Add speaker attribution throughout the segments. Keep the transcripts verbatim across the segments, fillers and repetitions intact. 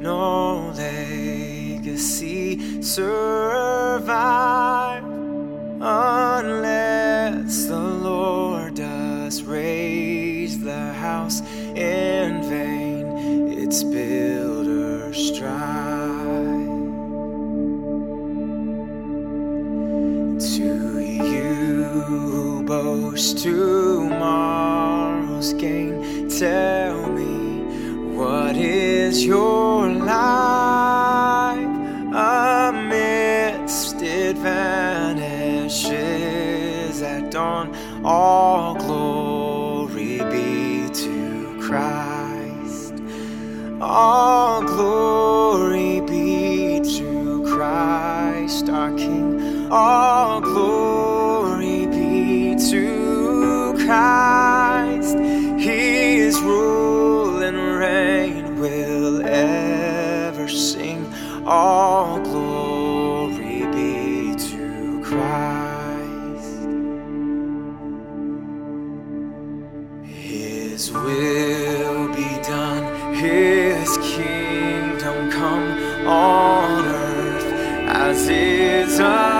Speaker 1: no legacy survive unless the Lord does raise the house in vain, its builders strive. To you who boast tomorrow's gain, tell me, what is your life? Amidst it vanishes at dawn. All glory be to Christ. All glory be to Christ our King. All glory be to Christ. His rule and reign will ever sing. All glory be to Christ. His will be done, His kingdom come on earth as is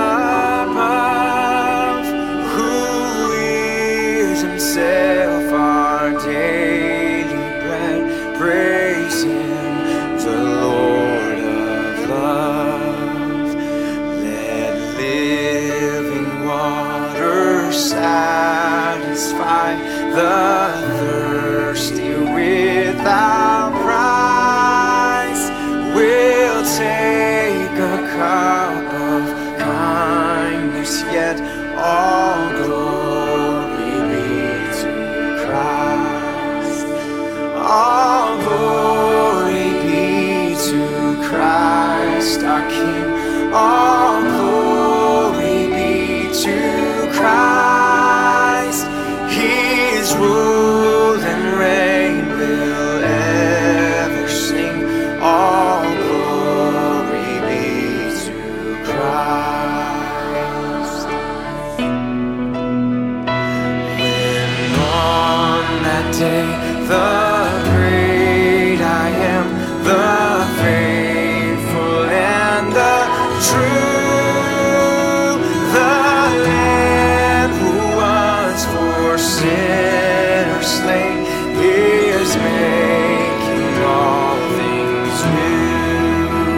Speaker 1: above. Who is Himself our daily bread? Praise Him, the Lord of love. Let living water satisfy the thirsty without price. We'll take a cup of kindness, yet all glory be to Christ. All glory be to Christ our King. All glory be to Christ. His rule and reign will ever sing. All glory be to Christ. When on that day the great I am, the faithful and the true, the Lamb who was for sinners slain is making all things new.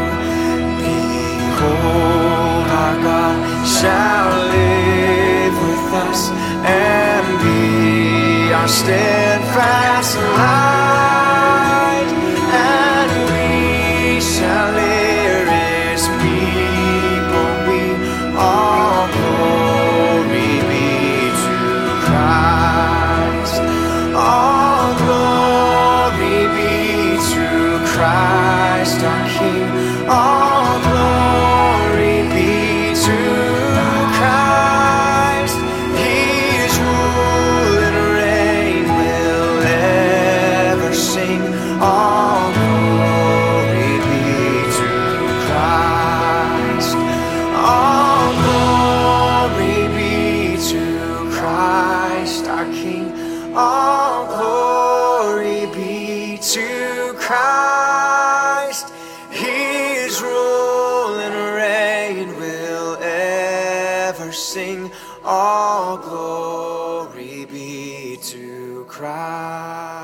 Speaker 1: Behold, our God shall live with us and be our steadfast light, and we shall hear His people. We all glory be to Christ. All glory be to Christ our King. All glory be to Christ. His rule and reign will ever sing. All glory be to Christ. All glory be to Christ our King. All glory be to Christ. His rule and reign will ever sing. All glory be to Christ.